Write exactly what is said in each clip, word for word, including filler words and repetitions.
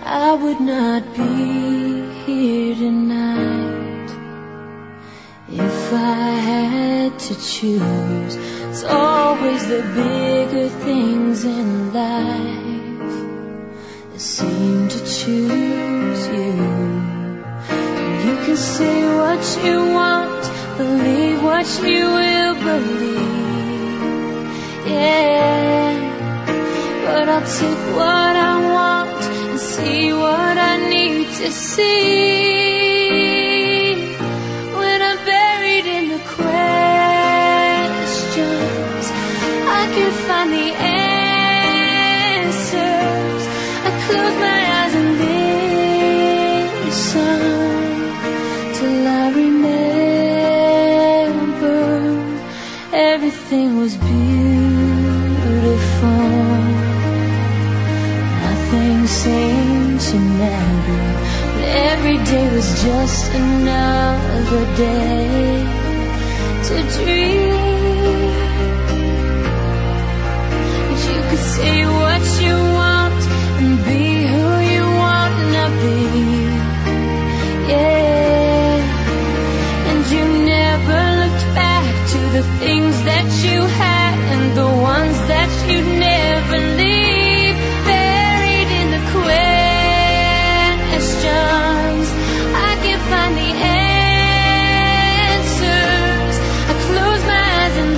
I would not be here tonight if I had to choose. It's always the bigger things in life that seem to choose you. You can say what you want, believe what you will believe, yeah. But I'll take what I want and see what I need to see. When I'm buried in the questions, I can find the answers. I close my eyes and listen till I remember everything was beautiful. Nothing seemed to matter, but every day was just another day to dream. But you could say what you want and be who you want to be, yeah. And you never looked back to the things that you had and the ones that you'd never leave. Questions, I can find the answers. I close my eyes and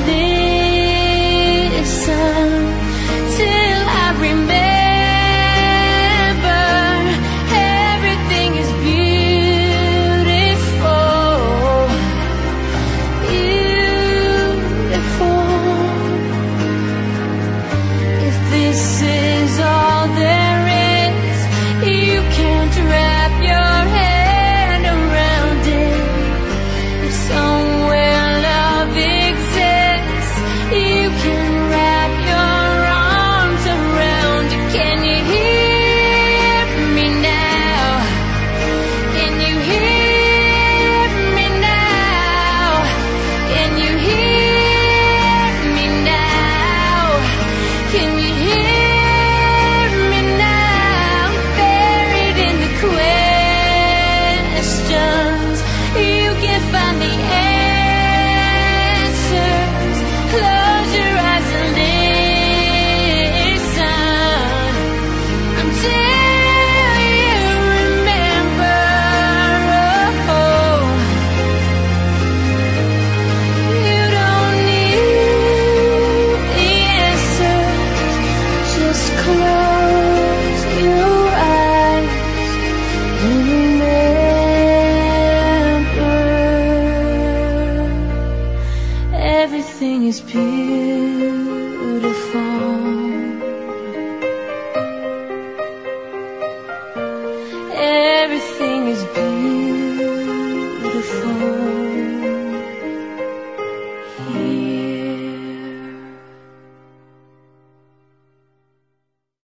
listen till I remember everything is beautiful, beautiful. If this is all there is, you can't wrap your head around it. If somewhere love exists, you can wrap your arms around it. Can you hear me now? Can you hear me now? Can you hear me now? Can you hear questions? You can find the answers. Close your eyes and listen until you remember. Oh, you don't need the answers, just close your eyes and remember everything is beautiful. Everything is beautiful.